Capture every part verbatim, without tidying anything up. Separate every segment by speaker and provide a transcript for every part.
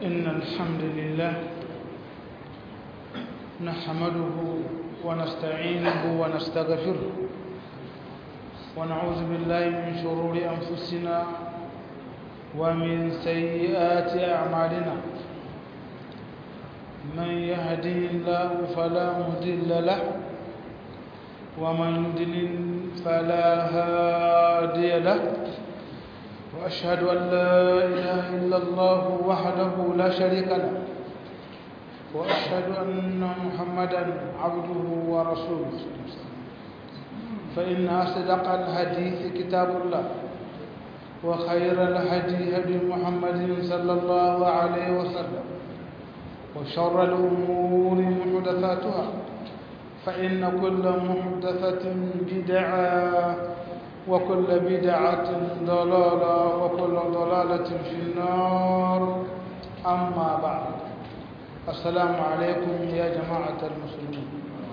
Speaker 1: إن الحمد لله نحمده ونستعينه ونستغفره ونعوذ بالله من شرور أنفسنا ومن سيئات أعمالنا من يهده الله فلا مضل له ومن يضلل فلا هادي له وأشهد أن لا إله إلا الله وحده لا شريك له وأشهد أن محمدا عبده ورسوله فإن أصدق الحديث كتاب الله وخير الهدي هدي محمد صلى الله عليه وسلم وشر الأمور محدثاتها فإن كل محدثة بدعة وكل بدعة ضلالة وكل ضلالة في النار أما بعد السلام عليكم يا جماعة المسلمين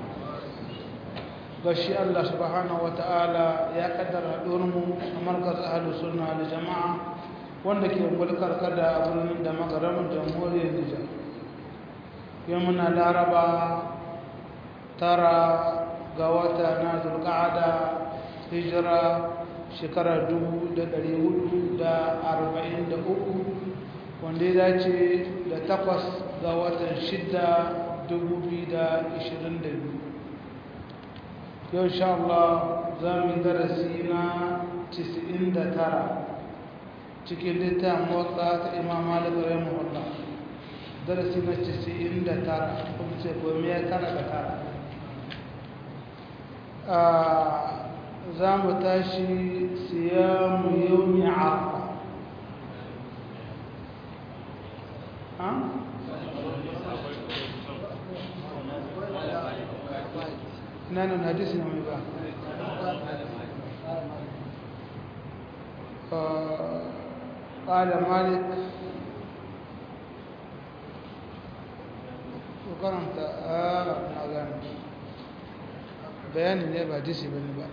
Speaker 1: gashi Allah subhanahu wataala ya kaddara durmu a markaz ahlus sunna wal jamaa wanda ke mulkar kada a birnin da magaramin jamhuriyar Nijar yau muna laraba tara ga wata na zulqa'ada hijira shekara dubu da ɗari hudu da arba'in da uku wanda ya dace da takwas ga watan shida dubu biyu da ishirin da biyu yau insha Allah za mu yi darasi na casa'in da tara cikin littafin motsa ta imam malik rahimahullah darasi na casa'in da tara kuma ce gome ya tara da tara za mu tashi siyamu yawmi arafa نحن الحديث نعم بقى قال مالك وقرمت آه نعم بيان اللي بحديثي بني بقى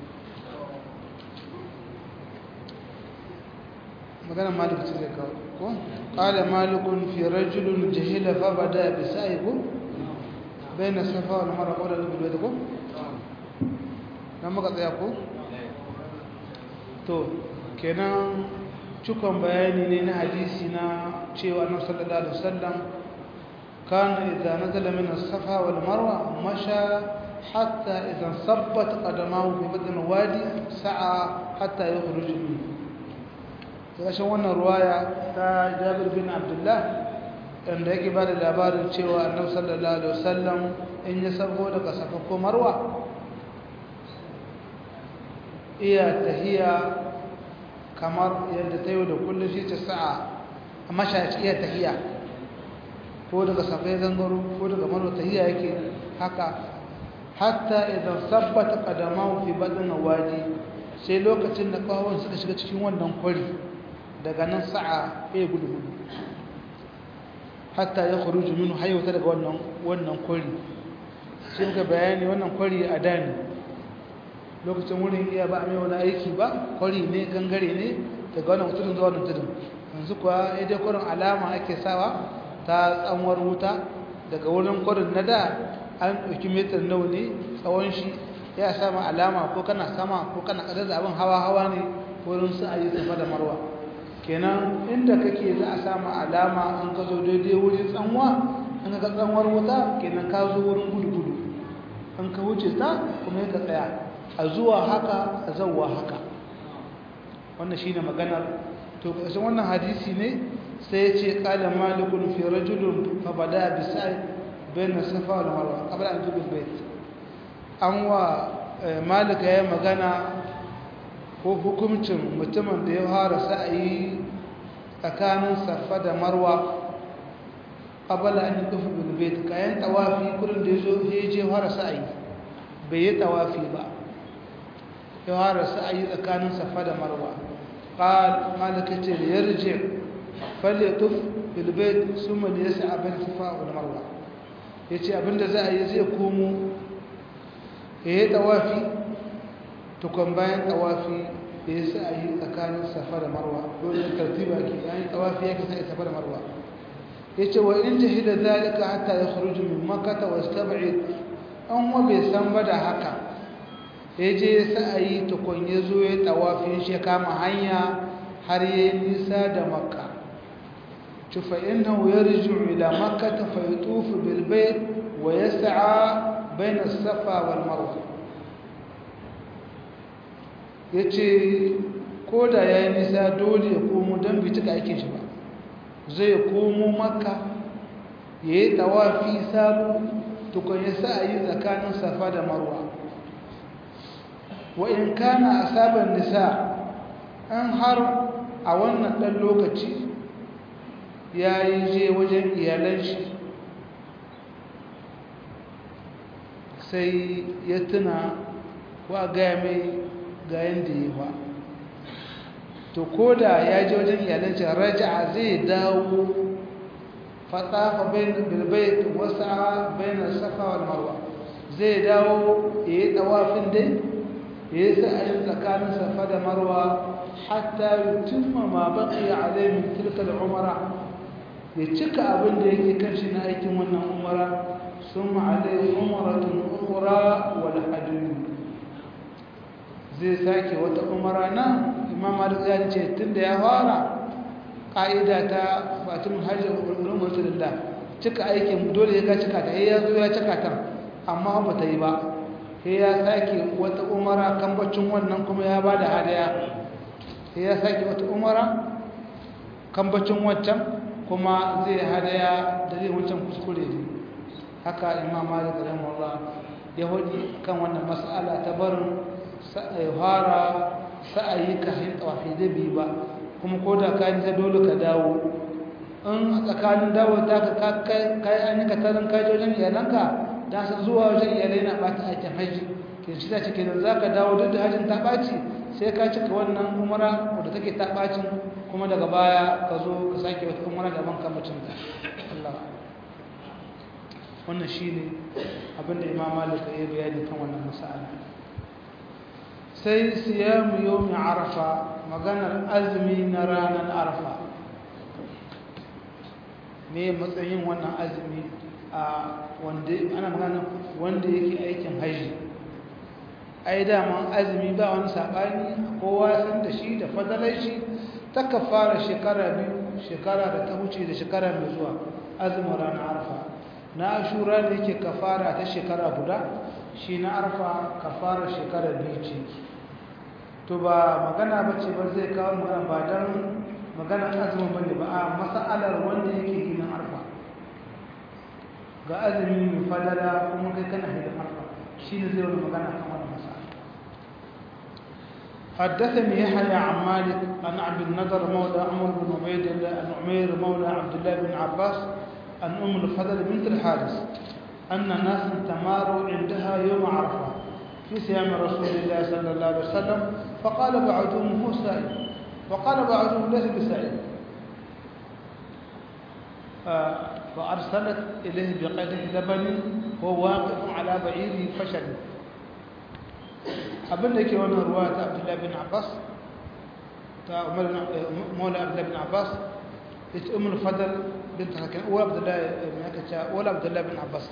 Speaker 1: مثلا مالك تذكر قال مالك في رجل جهل فبدأ بسائكم بين الصفا والمروة قولا بالبيتكم nan muka tsaya ko? to kenan cikon bayani ne na hadisi na cewa annabi sallallahu alaihi wasallam kana idza nazala min as-safa wal marwa masha hatta idza sabbat qadamahu fi batn wadi sa'a hatta yakhruj min kashin wannan ruwaya ta Jabir bin Abdullah inda yake bada labarin cewa annabi sallallahu alaihi wasallam in ya sabo daga safa ko marwa iya tahiya kamar yadda ta yi da kullum shi ta sa'a a mashaci iya tahiya ko daga safai gangaro ko daga maro tahiya yake haka hatta idan sabbata kadama fi badin wadi sai lokacin da kawon suka shiga cikin wannan kwari daga nan sa'a ya gudu gudu hatta ya khuruju minhu hayyata daga wannan wannan kwari sai ga bayani wannan kwari a dani lokacin wurin iya ba a mai wani aiki ba kwari ne gangare ne daga wannan tudun zuwa wannan tudun yanzu kuwa ya dai kwarin alama ake sawa ta tsanwar wuta daga wurin kwarin na da an ɗauki metar nawa ne tsawon shi ya sama alama ko kana sama ko kana ƙadar da abin hawa-hawa ne wurin su a yi safa da marwa kenan inda kake za a samu alama an ka zo daidai wurin tsanwa an ka tsanwar wuta kenan ka zo wurin gudu-gudu an ka wuce ta kuma ya ka tsaya a zuwa haka a zauwa haka wannan shine maganar to kashin wannan hadisi ne sai ya ce qala malikun fi rajulun fa bada bi sa'i bayna safa wal marwa qabla an tubil bayt an wa malik ya magana ko hukuncin mutumin da ya fara sa'i tsakanin safa da marwa qabla an tubil bil bayt kayan tawafi kullun da yazo ya je fara sa'i bai yi tawafi ba يوارى سعي كان صفا مروا قال مالك يرجع فليطف في البيت ثم يسعى بين الصفا والمروه yace abinda za a yi zai komo yayi tawafi to kan bayan tawafi yayi sa'ayi tsakanin safa da marwa dole tartiba ke yayin tawafi yake sai safa da marwa yace wa in jahila zalika hatta yakhruju min makkah wa yastab'id an wa bai san ba da haka yaje sa'ayi tukun yazo ya tawafin shi kama hanya har yayin nisa da makka fa innahu yarji'u ila makkah fa yatufu bil bayt wa yas'a bayna as-safa wal marwa yace koda yayin nisa dole ya komo dan bi tuka aikin shi ba zai komo makka yayi tawafi sabu tukun ya sa'ayi tsakanin safa da marwa wa in kana asaban nisa an har a wannan dan lokaci yayi je wajen iyalan shi sai ya tuna wa ga mai ga yanda yi ba to koda ya je wajen iyalan shi raja'a zai dawo fatafa bain bil bayt wasa'a bain as-safa wal marwa zai dawo yayi tawafin dai yayi sa'ayin tsakanin safa da marwa hatta yutimma ma baqiya alayhi min tilka al-umra ya cika abin da yake kan shi na aikin wannan umra summa alayhi umratun ukhra wal hajj zai sake wata umra nan imam malik ya ce tunda ya fara ƙa'ida ta fatimul hajji ulumul lillah cika aikin dole ya ga cika ta ya zo ya cika ta amma ba ta yi ba sai ya sake wata umara kan baccin wannan kuma ya bada hadaya sai ya sake wata umara kan baccin wancan kuma zai hadaya da zai wancan kuskure ne haka imam malik rahimahullah ya hodi kan wannan mas'ala ta barin fara sa'ayi ka hin tawafi da bi ba kuma ko da ka nisa dole ka dawo in a tsakanin dawo ta ka kai an yi ka tarin kaji wajen iyalanka da su zuwa wajen iyalai na ɓata aikin haji ke shi ta cike da za ka dawo duk da hajjin ta ɓaci sai ka cika wannan umara wadda take ta ɓacin kuma daga baya ka zo ka sake wata umara daban kamacin ta Allah wannan shi ne abinda imam malik ya yi bayani kan wannan masala sai siyamu yawmi arafa maganar azumi na ranar arafa me matsayin wannan azumi a wanda ana magana wanda yake aikin haji ai daman azumi ba wani sabani kowa san da shi da fadalar shi ta kafara shekara biyu shekara da ta wuce da shekara mai zuwa azumin ranar arafa na ashura da yake kafara ta shekara guda shi na arafa kafara shekara biyu ce to ba magana bace ba zai kawo magana ba dan magana azumin bane ba a mas'alar wanda yake ginin arfa ga azumi mai fadala kuma kai kana hidin arfa shine zai wani magana kan wannan mas'ala حدثني يحيى عن مالك عن عبد النضر مولى عمر بن عبيد الله عن عمير مولى عبد الله بن عباس عن ام الفضل بنت الحارث ان ناسا تماروا عندها يوم عرفه في صيام رسول الله صلى الله عليه وسلم فقال بعضهم هو سائل وقال بعضهم ليس بسائل فأرسلت إليه بقدح لبن وهو واقف على بعيره فشل abin da yake wannan ruwa ta Abdullah bin Abbas ta Umar Maula Abdullah bin Abbas ita Ummul Fadl bint Hakim wa Abdullah bin Akacha wala Abdullah bin Abbas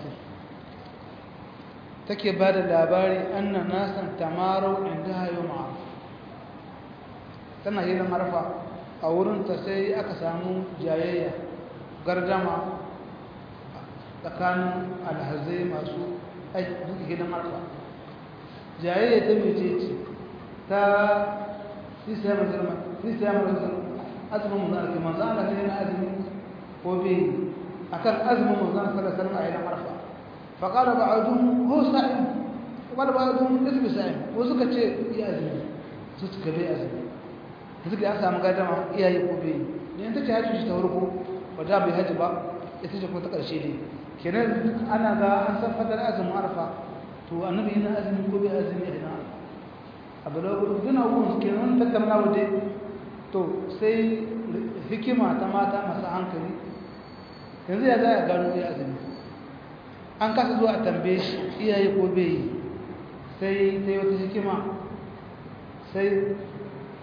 Speaker 1: take ba da labari anna nasan tamaru indaha yawm arfa tana yin arfa a wurin ta sai aka samu jayayya gardama tsakanin alhazai masu aiki gidan arfa jayayya ta mece ce ta sisiyar mazarma sisiyar mazarma azumin mazarma manzana ta yana azumi ko bai akan azumin manzana sallasar a yanar arfa faƙala ba a dun ho sa'in faƙala ba a dun isbi sa'in ko suka ce iya azumi su suka bai azumi da suka yi an samu gadama iyaye ko bai ne ta ce hajji shi ta warko ba da bai hajji ba ita ce kuma ta ƙarshe ne kenan ana ga an san fadar azumin arfa to annabi yana azumi ko bai azumi a ina abu da gudun abubuwan kenan tattauna waje to sai hikima ta mata masu hankali yanzu ya za a gano ya azumi an kasa zuwa a tambaye shi iyaye ko bai yi sai ta yi wata hikima sai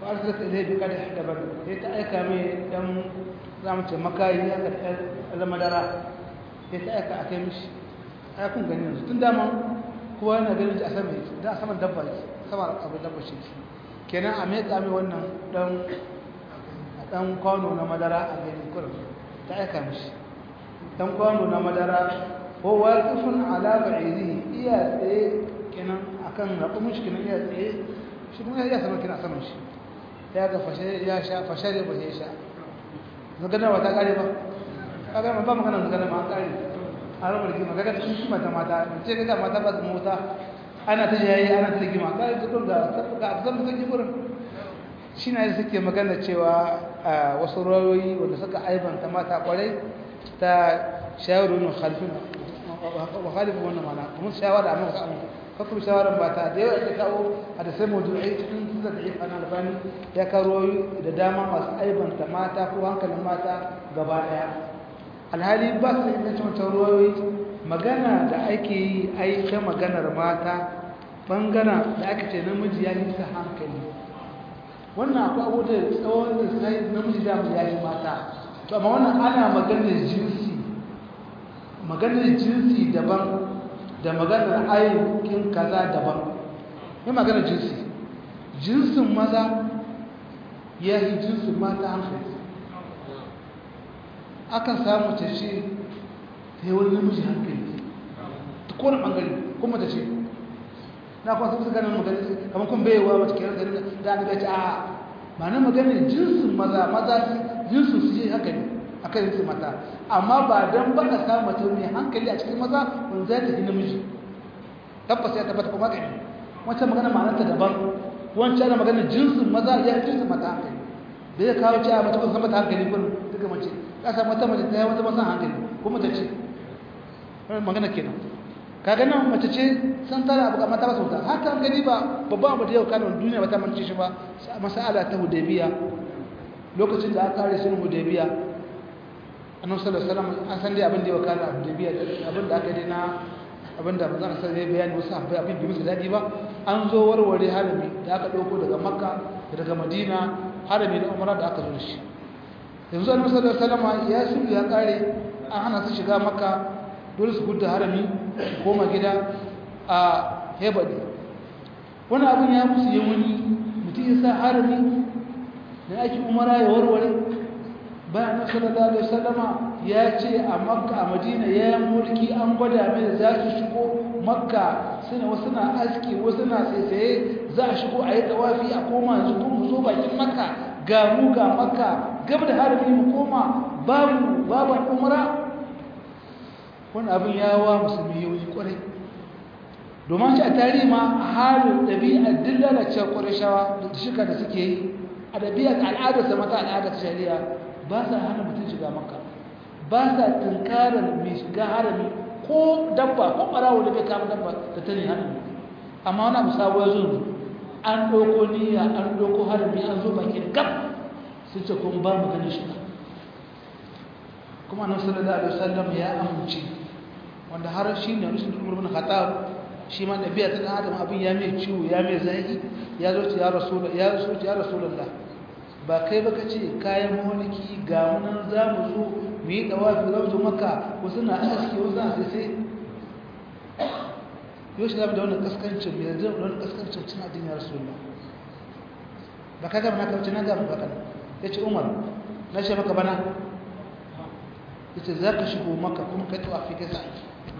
Speaker 1: wa arsalat ilayhi bi qadhi daban sai ta aika mai dan zamu ce makayi aka da madara sai ta aika akai mishi ai kun gani yanzu tun dama kowa yana ganin shi a sama yake da a saman dabba yake sama abin dabba shi kenan a mai kame wannan dan dan kwano na madara a gani kullum ta aika mishi dan kwano na madara ko waqifun ala ba'iri iya tsaye kenan akan raƙumin shi kenan iya tsaye shi kuma ya sama kenan saman shi ya ga fashe ya sha fashare ba ya sha magana ba ta kare ba kaga ba magana magana ma kare a rabar gima kaga sun shi mata mata ce kaga mata ba su mota ana ta yayi ana ta gima kai ta kun ga ga zan ta ji gurin shi ne suke magana cewa wasu rawoyi wanda suka aibanta mata kwarai ta shawarun khalifuna wa khalifu wannan mana kuma shawara amma ka amma kakku shawaran ba ta da yawa ta kawo a da sai mawdu'i cikin da da ana albani ya kawo da dama masu aibanta mata ko hankalin mata gaba daya alhali ba su da cin tawarwayi magana da ake yi ai ta maganar mata bangana da aka ce namiji ya yi ta hankali wannan akwai abu da tsawon da sai namiji da mu ya yi mata to amma wannan ana maganar jinsi maganar jinsi daban da maganar ayyukin kaza daban ne maganar jinsi jinsin maza ya yi jinsin mata hankali akan samu ta ce ta yi wani namiji hankali ta kone ɓangare kuma ta ce na kuma sabu su ganin magana kamar kun baiwa wata kera da da aka gaci a ma na maganar jinsin maza maza jinsin su yi hankali a kan jinsin mata amma ba don ba ka samu mace mai hankali a cikin maza wani zai tafi namiji tabbas ya tabbata kuma gani wancan magana ma'anarta daban wancan ana maganar jinsin maza ya jinsin mata hankali da ya kawo cewa mace kun san mata hankali kun duka mace ka san mata mace ta yi wata masan hankali kuma ta ce magana kenan kaga nan mace ce san tara abu kamar ta ba sauta haka hankali ba babban abu da yau kanon duniya ba ta mance shi ba masala ta hudaybiya lokacin da aka kare sunan hudaybiya annabi sallallahu alaihi wasallam an san dai abin da ya wakana a hudaybiya abin da aka yi na abin da manzon sallallahu alaihi bayani wasu abai abin da musu dadi ba an zo warware harami da aka dauko daga makka daga madina harami na umara da aka zo shi yanzu annabi sallallahu alaihi wasallam ya su ya kare an hana su shiga makka dole su gudu harami su koma gida a hebadi wani abin ya musu yi wani mutum ya sa harami da ake umara ya warware bayan na sallallahu alaihi wasallama ya ce a makka a madina ya yi mulki an gwada mai za su shigo makka suna wasu na aski wasu na tsaitsaye za a shigo a yi tawafi a koma yanzu kuma mu zo bakin makka ga mu ga makka gaba da harami mu koma babu baban umara wani abin ya wa musulmi yau kwarai domin shi a tarihi ma a halin ɗabi'ar duk lalacewar kwarai shawa da shika da suke yi a ɗabi'ar al'adarsa mata al'adar shari'a ba sa hana mutum shiga maka ba sa tunkarar mai shiga harami ko dabba ko ɓarawo da bai kama dabba da ta ne harami amma wani abu sabuwar zuwa an ɗauko niyya an ɗauko harami an zo bakin gab sun ce kuma ba mu ganin shiga kuma annabi sallallahu alaihi wasallam ya amince wanda har shi ne rushin umar bin khattab shi ma nabiya ta adam abin ya mai ciwo ya mai zaki ya zo ya rasul ya zo ya rasulullah ba kai ba kace kayan mulki ga mun za mu zo mu yi tawafi za mu zo makka wasu na aski wasu na sai sai yau shi da wannan kaskancin mai da wannan kaskancin cin addinin rasulullah ba ka ga na kauce na ga ba kana yace umar na ce maka bana yace za ka shigo maka kuma kai tawafi kai sai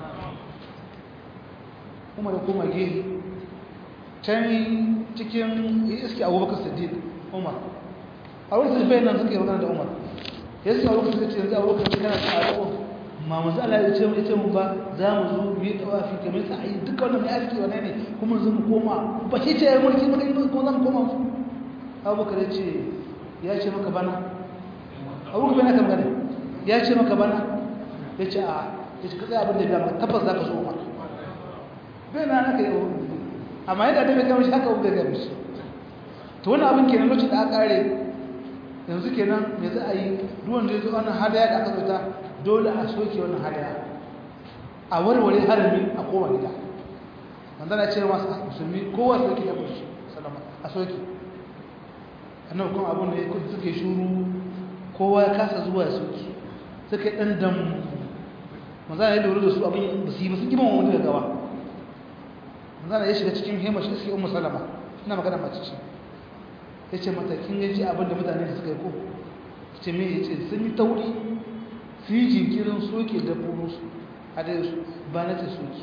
Speaker 1: umar kuma gehe can cikin iski abubakar siddiq umar a wurin sai nan suke magana da umar ya suka abubakar suka ce yanzu abubakar sai kana tsaro ma manzo Allah ya ce mu ita mu ba za mu zo mu yi tawafi kamar sa ayi duka wannan ya aiki wannan ne kuma zo mu koma ba shi ce ya mulki ba kai ko zan koma abubakar ya ce ya ce maka bana abubakar bai na kan gane ya ce maka bana ya ce a ya ce ka tsaya abin da ya maka tabbas za ka zo umar bai na naka yi amma yadda da bai kama shi haka uga gami shi to wani abin kenan lokacin da aka kare yanzu kenan me za a yi duwan da ya zo wannan hadaya da aka zauta dole a soke wannan hadaya a warware harami a kowa gida wanda na ce masu musulmi kowa soke da kushi salama a soke annabi kuma abun da ya suke shuru kowa ya kasa zuwa suke suka yi ɗan dam maza ya lura da su abin ba su yi ba su gima wani daga gaba maza ya shiga cikin hema shi suke umar salama ina magana mace ce ya ce matakin ya ji abin da mutane da suka yi ko ce me ya ce sun yi tauri su yi jinkirin soke dabbobinsu a da su ba na ce soke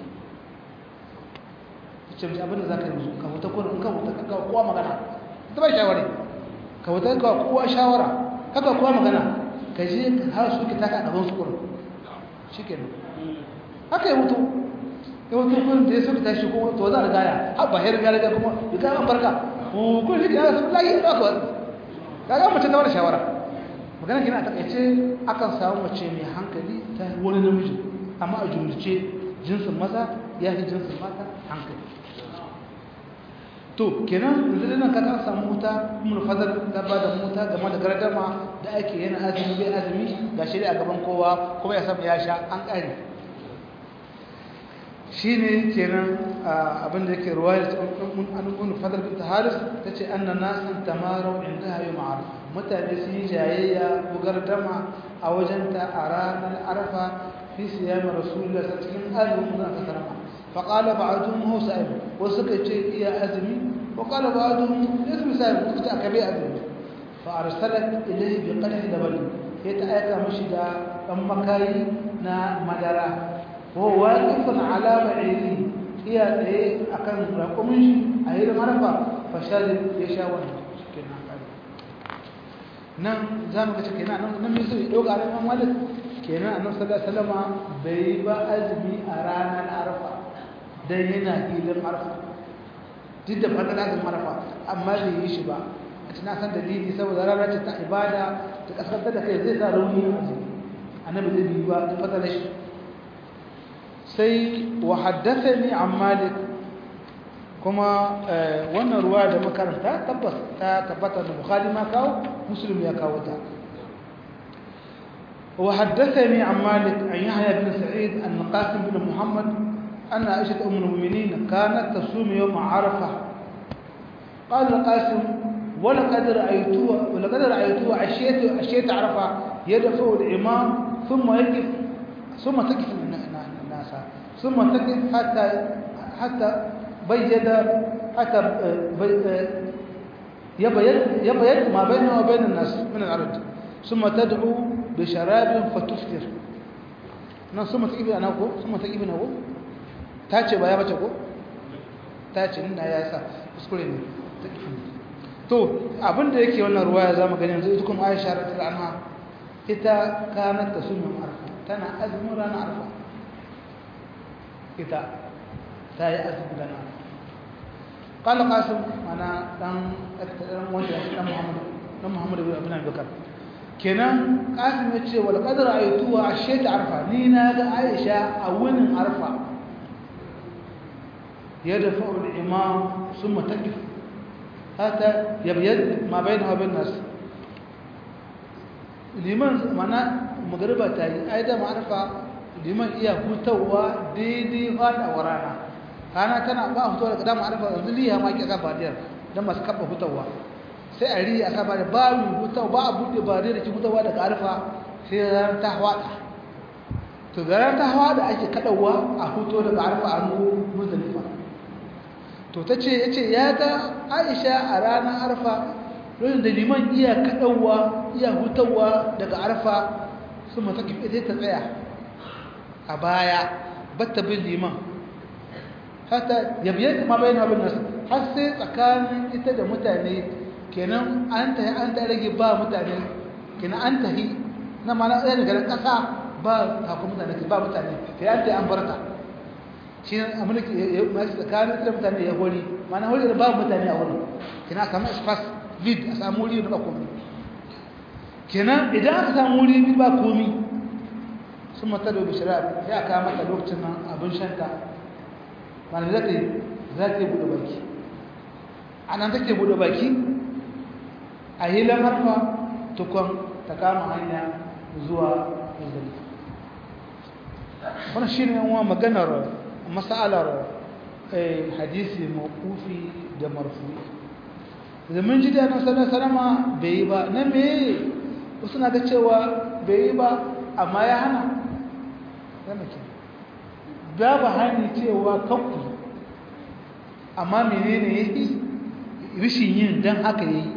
Speaker 1: ya ce mace abin da za ka yi musu ka wuta kodin in ka wuta ka kawo kowa magana ta bai shawari ka wuta ka kowa shawara ka kawo kowa magana ka je har soke ta ka gaban su kurin shi ke nan haka ya mutu ya mutu kurin da ya soke ta shi kuma to za a gaya har ba ya riga riga kuma ya gaya an barka kun shi ya sun layi da ka ga mace ta wani shawara magana kina a takaice akan samu mace mai hankali ta wani namiji amma a jumlace jinsin maza ya fi jinsin mata hankali to kenan yanzu nan ka kan samu wuta mun fadar da ba da wuta game da gardama da ake yana azumi bai azumi ga shi a gaban kowa kuma ya samu ya sha an kare shine kenan abin da yake ruwaya an mun fadar bint haris tace anna nasan tamaru indaha yawm arfa mutane sun yi jayayya gardama a wajenta a ranar arfa fi siyam rasulullah sallallahu alaihi wasallam azumin da sallama فقال بعضهم هو سائل وسكت يا أزمي وقال بعضهم اسم سائل وسكت أكبي أزمي فأرسلت إليه بقدح لبن يتأكى مشدا أم مكاي نا مدرا وهو واقف على بعيره هي إيه أكن رقمش أهير مرفا فشارب يشاون كنا نعم زمان كنا نعم نعم يسوي لوج على ما مالك كنا أنو صلى الله عليه وسلم بيبا أزمي أرانا العرفة dan yana filin arfa duk da fadar azumin arfa amma bai yi shi ba a cikin san dalili saboda rana ce ta ibada ta kaskantar da kai zai sa rauni a azumi annabi zai yi ba da fadar shi sai wa haddathani an malik kuma wannan ruwa da makaranta tabbas ta tabbata da bukhari ma kawo muslim ya kawo ta wa haddathani an malik an yahya bin sa'id an qasim bin muhammad أن عائشة أم المؤمنين كانت تصوم يوم عرفة قال القاسم ولقد رأيتها ولقد رأيتها عشية عشية عرفة يدفع الإمام ثم يقف ثم تقف الناس ثم تقف حتى حتى بيد حتى يبيد يبيد ما بينه وبين الناس من العرض ثم تدعو بشراب فتفطر ثم تقف أنا ثم تقف أنا ta ce ba ya bace ko ta ce ina ya sa kuskure ne to abinda yake wannan ruwaya zamu gani yanzu ita kuma Aisha radhiyallahu anha ita kanat tasum arfa tana azumin ranar arfa ita ta yi azumin ranar qala qasim ana dan dan wanda dan Muhammad dan Muhammad ibn Abi Bakar kenan qasim ya ce wal qadar aytuha ashayta arfa ni na ga Aisha a wunin arfa يدفع الإمام ثم تقف حتى يبيد ما بينها وبين الناس liman mana magariba ta yi ai da ma'arfa liman iya hutawa daidai fada wa rana rana tana ba hutawa daga dama arfa yanzu liya ma ke aka badiyar dan masu kafa hutawa sai a riya aka bada ba mu hutawa ba a bude badiyar da ke hutawa daga arfa sai ran ta hwada to da ran ta hwada ake kadawa a huto daga arfa a muzdalifa to ta ce ya ce ya ga aisha a ranar arfa lokacin da liman iya kaɗauwa iya hutawa daga arfa su mata kifi zai ta tsaya a baya batta bin liman hata yabiyar ma bayan abin nasu har sai tsakanin ita da mutane kenan an tahi an ta rage ba mutane kenan an tahi na mana ɗaya daga ƙasa ba takon mutane ba mutane kenan an tahi an barta shi ne abin da ke masu tsakanin da mutane ya hori mana hori da babu mutane a wurin kina samu espas vid a samu wuri da ba komi kenan idan aka samu wuri vid ba komi sun mata da bishira sai aka mata lokacin nan abin shanta mana za ta yi za ta yi buɗe baki a nan take buɗe baki a hilan harfa tukon ta kama hanya zuwa muzdalifa wannan shi ne yawan maganar masalar hadisi mawqufi da marfu'i da mun ji da annabi sallallahu alaihi wasallam bai yi ba na me wasu na ga cewa bai yi ba amma ya hana zama ke babu hani cewa kanku amma menene yake rishin yin dan haka yayi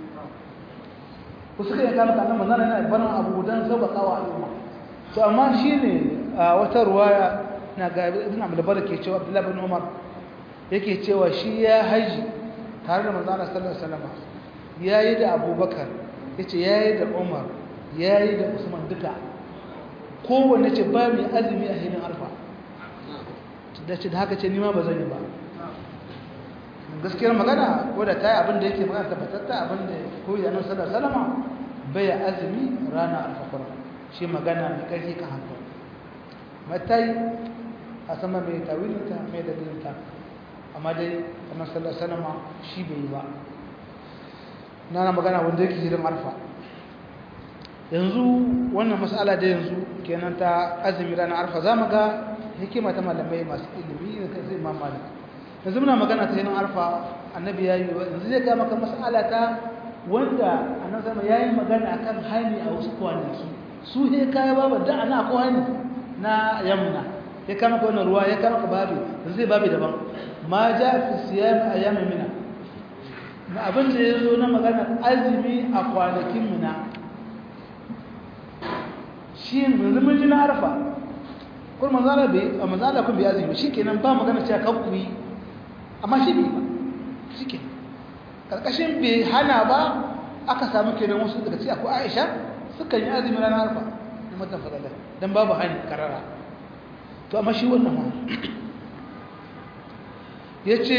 Speaker 1: wasu kai kama kana manzana yana barin abu dan sauƙaƙa wa al'umma to amma shine a wata ruwaya na ga ibn Abdul Barke cewa Abdullah ibn Umar yake cewa shi ya haji tare da manzana sallallahu alaihi wasallam yayi da Abubakar yace yayi da Umar yayi da Usman duka kowanne ce ba mai azumi a hilin arfa da ce da haka ce nima ba zan yi ba gaskiyar magana ko da ta yi abin da yake magana tabbatatta abin da koyi da annabi sallallahu alaihi wasallam bai azumi rana arfa shi magana mai ƙarfi kan haka matai a sama mai tawilinta mai dalilinta amma dai annabi sallallahu alaihi wasallam shi bai yi ba na magana wanda yake hilin arfa yanzu wannan mas'ala da yanzu kenan ta azumi ranar arfa za mu ga hikima ta malamai masu ilimi da kan zai imam malik yanzu muna magana ta yin arfa annabi ya yi yanzu zai ga maka mas'ala ta wanda annabi sama ya yi magana akan hani a wasu kwanaki su he kaya babu da ana ko hani na yamna ya kama ka wannan ruwa ya kama ka babu yanzu zai babu daban ma ja fi siyam ayyam mina na abin da ya zo na magana azumi a kwanakin mina shi yanzu mun ji na arfa kuma manzala bai manzala kun bai azumi shikenan ba magana cewa kan ku yi amma shi bai ba shike karkashin bai hana ba aka samu kenan wasu daga cikin akwai Aisha suka yi azumi ranar arfa da matan fadala dan babu hani karara to amma shi wannan ma yace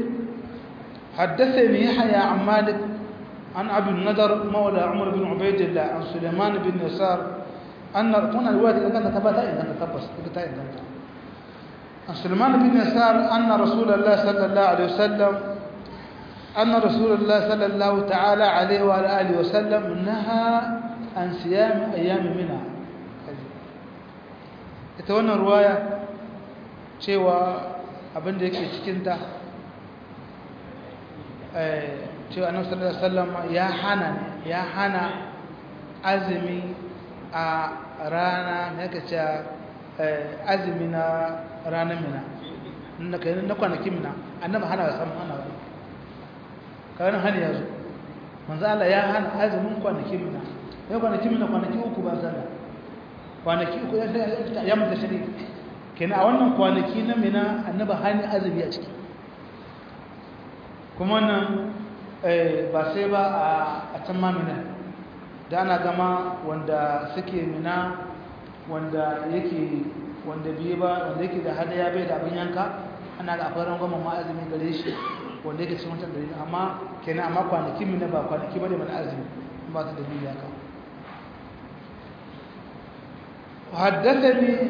Speaker 1: حدثني يحيى عن مالك عن أبي النضر مولى عمر بن عبيد الله عن سليمان بن يسار أن هنا الوادي إذا كانت تبتا إذا كانت تبس تبتا إذا كانت عن سليمان بن يسار أن رسول الله صلى الله عليه وسلم أن رسول الله صلى الله تعالى عليه وعلى آله وسلم نهى عن صيام أيام منى يتوانا رواية شيء abin da yake cikinta cewa annabi sallallahu alaihi wasallam ya hana ya hana azumi a rana ne kace azumi na ranar mina na kai na kwanakin mina annabi hana san hana ba kawai hani yazo manzo Allah ya hana azumin kwanakin mina ya kwanakin mina kwanaki uku ba sallah kwanaki uku ya mutu shari kenan a wannan kwanaki na mina annabi hani azumi a ciki kuma nan ba sai ba a can mamina da ana gama wanda suke mina wanda yake wanda biye ba wanda yake da hadaya bai da abin yanka ana ga akwai rangwamen ma'azumi gare shi wanda yake cikin wancan dalilin amma kenan amma kwanaki mina ba kwanaki ba ne mana azumi ba su dalili haka حدثني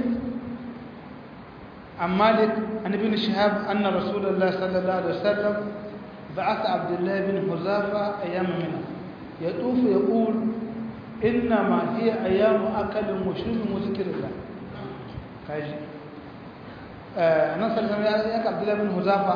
Speaker 1: عن مالك عن ابن شهاب أن رسول الله صلى الله عليه وسلم بعث عبد الله بن حذافة أيام منى يطوف يقول إنما هي أيام أكل وشرب وذكر الله كاجي نصر سمي عبد الله بن حذافة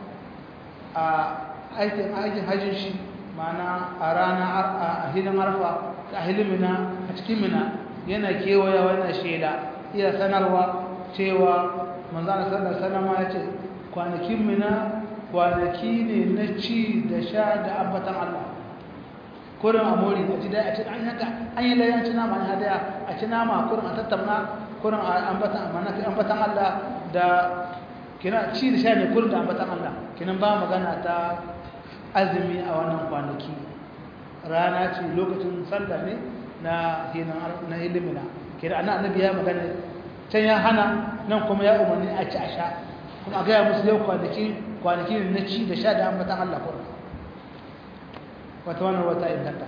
Speaker 1: aikin aikin hajjin shi ma'ana a rana a hilin arfa a hilin mina a cikin mina yana kewayawa yana shaida iya sanarwa cewa manzana sallallahu alaihi wasallam ya ce kwanakin mina kwanaki ne na ci da sha da ambatan Allah kurin amori a ci dai a ci an haka an yi layan ci nama an hadaya a ci nama kurin a tattauna kurin a ambatan ambatan Allah da kina ci da sha ne kurin da ambatan Allah kinan ba magana ta azumi a wannan kwanaki rana ce lokacin sallah ne na hinan na ilimina kira annabi ya magana can ya hana nan kuma ya umarni a ci a sha kuma a gaya musu yau kwanaki kwanaki ne na ci da sha da ambatan Allah kuma wata wannan wata inganta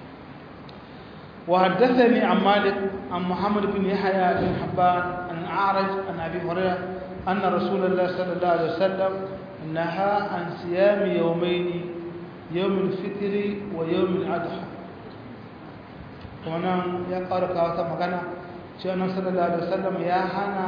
Speaker 1: wa haddathani an Malik an Muhammad bin Yahya bin Habban an A'raj an Abi Hurairah anna Rasulullah sallallahu alaihi wasallam naha an siyam yawmayn yawm al-fitr wa yawm al-adha wannan ya karka wata magana cewa annabi sallallahu alaihi wasallam ya hana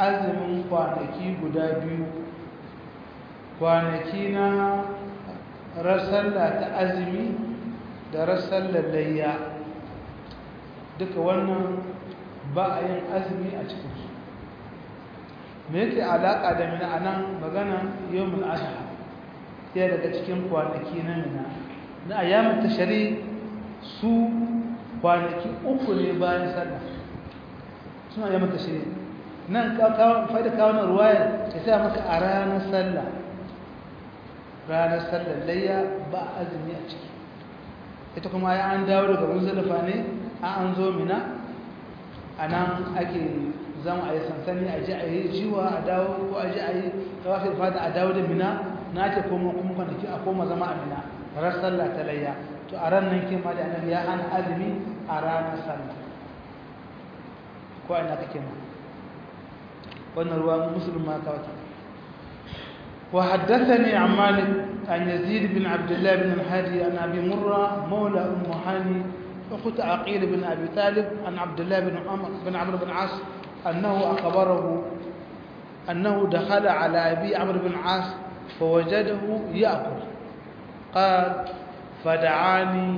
Speaker 1: azumin kwanaki guda biyu kwanaki na rasalla ta azumi da rasallar layya duka wannan ba a yin azumi a cikinsu me yake alaƙa da mina a nan magana yawon adha ya daga cikin kwanaki na mina na ayyamin tashari su kwanaki uku ne bayan sallah suna ayyamin tashari nan faida kawunan ruwayar ta sa maka a ranar sallah ranar sallar layya ba azumi a ciki ita kuma ya an dawo daga muzdalifa ne an zo mina a nan ake zama a yi sansani a ji a yi jiwa a dawo ko a ji a yi tawafin fata a dawo da mina na ake koma kuma kwanaki a koma zama a mina ran sallah ta layya to a ran nan kima da annabi ya hana azumi a ranar sallah ko a ina kake ma wannan ruwa musulun ma ka wata وحدثني عن مالك عن يزيد بن عبد الله بن الهادي عن أبي مرة مولى أم هاني أخت عقيل بن أبي طالب عن عبد الله بن عمر بن عمرو بن عاص أنه أخبره أنه دخل على أبي عمرو بن عاص فوجده يأكل قال فدعاني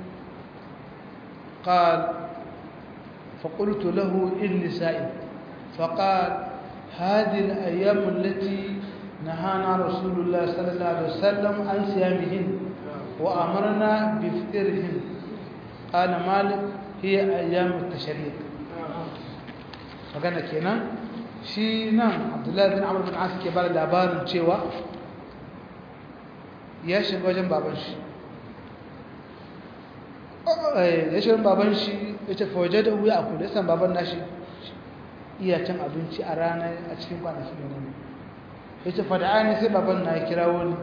Speaker 1: قال فقلت له إني سائل فقال هذه الأيام التي نهانا رسول الله صلى الله عليه وسلم عن صيامهن وأمرنا بفطرهن قال مالك هي أيام التشريق magana kenan shi nan Abdullahi bin Amr bin As ke bada labarin cewa ya shiga wajen baban shi ya shiga baban shi ya ce fawaje da wuya a kudu ya san baban nashi iya cin abinci a ranar a cikin kwanaki ne ya ce fada'ani sai baban na ya kira wani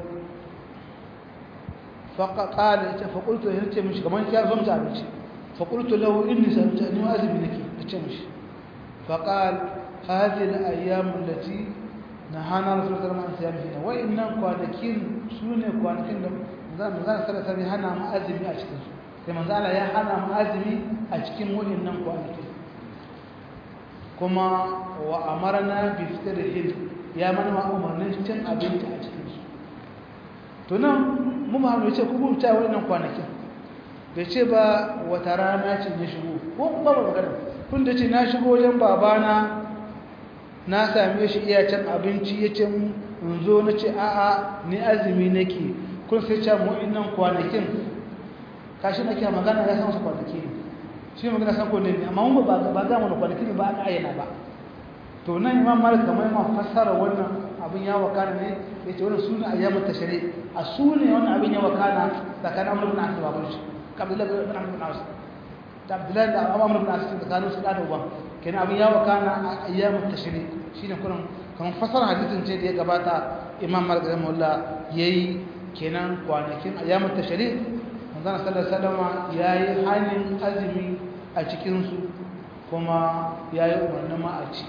Speaker 1: faƙaƙa ya ce faƙultu ya ce mishi kamar ya zo mata abinci faƙultu lahu inni sa'uta ni azumi nake ya ce mishi faƙal hadhihi al-ayyam allati nahana rasulullah sallallahu alaihi wasallam wa innan kwanakin sune kwanakin da manzo sallallahu alaihi wasallam hana mu azumi a cikin su sai manzo Allah ya hana mu azumi a cikin wannan kwanakin kuma wa amarna bi fitrihin ya mana umarnin cin abinci a cikin su to nan mu ba mu ce ku rubuta wannan kwanakin bai ce ba wata rana ce ne shigo ko ba ba magana kun da ce na shigo wajen babana na same shi iya cin abinci ya ce in zo na ce a'a ni azumi nake kun sai ce mu innan kwanakin kashi nake magana ya san su kwanaki ne shi magana san ko ne amma mun ba ba ga mu kwanaki ne ba aka ayyana ba to nan imam malik kamar ma fassara wannan abin ya wakana ne yace wannan sunan ayyamu tashri a sunan wannan abin ya wakana tsakanin amr ibn as baban shi abdullah ibn amr ibn as da abdullah da amr ibn as tsakanin su da uban kenan abin ya wakana a ayyamu tashri shine kullum kamar fassara hadisin ce da ya gabata imam malik rahimahullah yayi kenan kwanakin ayyamu tashri manzon sallallahu alaihi wasallam yayi hanin azumi a cikin su kuma yayi umarni ma a ci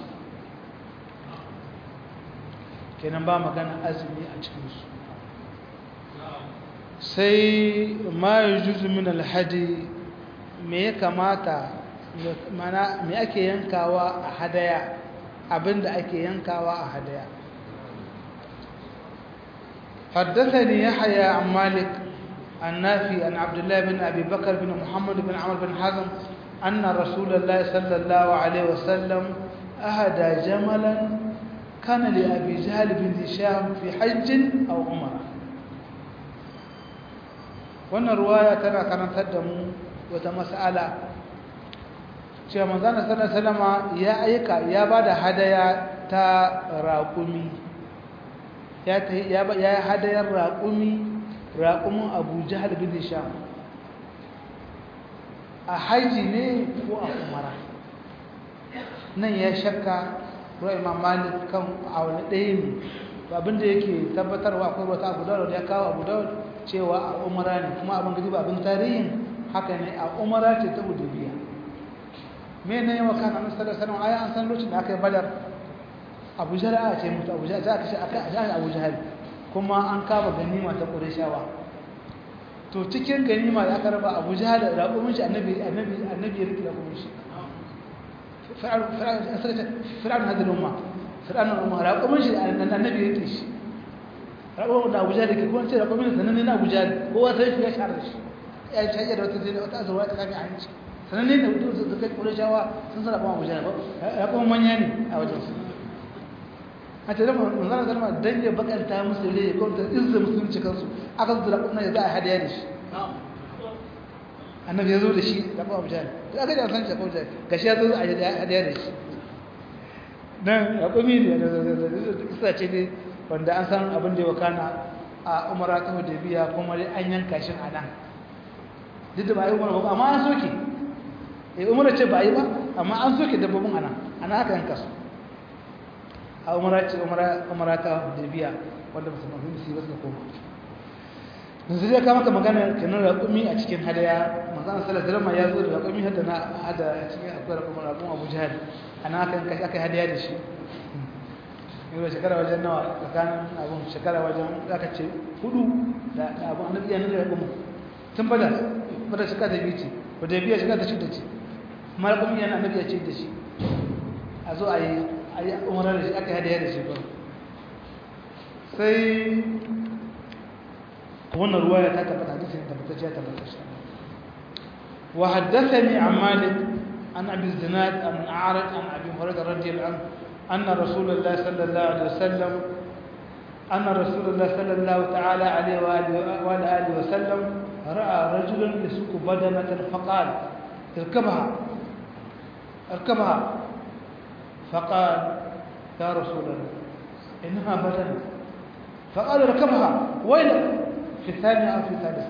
Speaker 1: kenan ba magana azumi a cikinsu sai ma yi juzu min alhadi me ya kamata mana me ake yankawa a hadaya abinda ake yankawa a hadaya حدثني يحيى عن مالك عن نافع عن عبد الله بن أبي بكر بن محمد بن عمرو بن حزم أن رسول الله صلى الله عليه وسلم أهدى جملا كان لأبي جهل بن هشام في حج أو عمرة wannan ruwaya tana karantar da mu wata mas'ala cewa manzon sallallahu alaihi wasallam ya aika ya bada hadaya ta raqumi ya ta ya ya hadayar raqumi raqumin Abu Jahl bin Hisham a haji ne ko a umara nan ya shakka ruwa imam malik kan a wani ɗaya ne abinda yake tabbatarwa akwai wata abu dawud ya kawo abu dawud cewa a umara ne kuma abin gaji ba abin tarihin haka ne a umara ce ta hudubiya me ne yawa kan annabi sallallahu alaihi wasallam ai an san lokacin da aka yi badar abu jahal a ce mutu abu jahal za ka ce aka jahal abu jahal kuma an kama ganima ta qurayshawa to cikin ganima da aka raba abu jahal da rabumin shi annabi annabi annabi ya rike rabumin shi fir'aun fir'aun fir'aun hadin umma fir'aun umma rabumin shi annabi ya rike shi raƙon da abuja da ke kuma ce raƙon mini sananne na abuja kowa sai shi ya shahara shi ya yi shahara da wata zai wata azurwa ta kafin hanci sananne da hudu da kai kure shawa sun sa raƙon abuja ba raƙon manya ne a wajen su a ce zama manzana zama don ya bakanta musu rai ya kawai da izza musulunci kansu aka zuwa raƙon nan ya za a hadiya da shi annabi ya zo da shi raƙon abuja ne da aka ji an san shi raƙon abuja ga shi ya zo a hadiya da shi nan raƙumi ne da kisa ce ne wanda an san abin da ya wakana a umara ta hudaybiya kuma dai an yanka shi a nan duk da ba a yi umara ba amma an soke eh umara ce ba a yi ba amma an soke dabbobin a nan ana haka yanka su a umara ce umara ta hudaybiya wanda ba su mafi musu ba su koma yanzu zai kama ka magana kenan raƙumi a cikin hadaya manzana sallar zirma ya zo da raƙumi hada na hada a cikin akwai raƙumin raƙun abu jihar ana haka yanka aka yi hadaya da shi yau shekara wajen nawa tsakanin abin shekara wajen zaka ce hudu da abin annabi ya nuna raƙumin tun bada bada shekara da biyu ce wadda biya shekara da shida ce kuma raƙumin yana annabi ya ce da shi a zo a yi a yi umarar da shi aka yi hadaya da shi ba sai wannan ruwaya ta tabbata hadisi ne tabbatacciya tabbatacciya wa haddathani an malik an abi zinad an a'raj an abi hurairah radiyallahu anhu anna rasulullah sallallahu alaihi wasallam anna rasulullah sallallahu ta'ala alaihi wa alihi wa alihi wasallam ra'a rajulan yasuqu badanatan faqala irkabha irkabha faqala ya rasulullah innaha badana faqala irkabha waylak في الثانية أو في الثالثة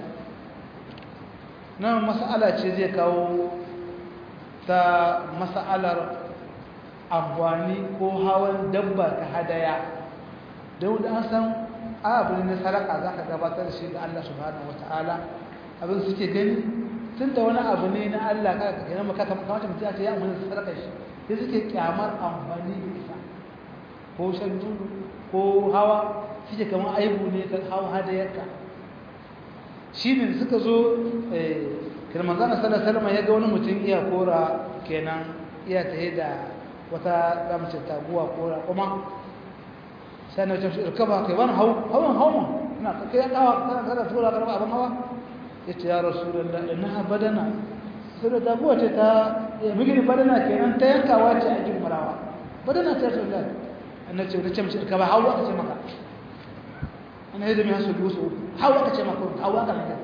Speaker 1: نعم مسألة زي كاو تا مسألة أبواني كو هاون دبا كهدايا دود أنسان أبن نسالك أذاك دباتر شيء الله سبحانه وتعالى أبن سكي gani tunda wani abu ne na Allah ka kenan maka kamar mutum ya ce ya mun sarka shi sai suke kyamar amfani da ita ko shan dudu ko hawa suke kamar aibu ne ka hawa hadayarka shi ne suka zo kirmanzana sallallahu ya ga wani mutum iya kora kenan iya tahe da wata damce taguwa kora kuma sai na tafi irkaba kai wani hawan hawan ina kai ya kawa kana kana tura karba abin hawa yace ya rasulullah innaha badana sai da taguwa ce ta migini badana kenan ta yankawa ce a cikin marawa badana ta rasulullah annace da ce mishi irkaba hawa aka ce maka ana yadda mai hasu dusu hawa ka ce maka hawa ka ne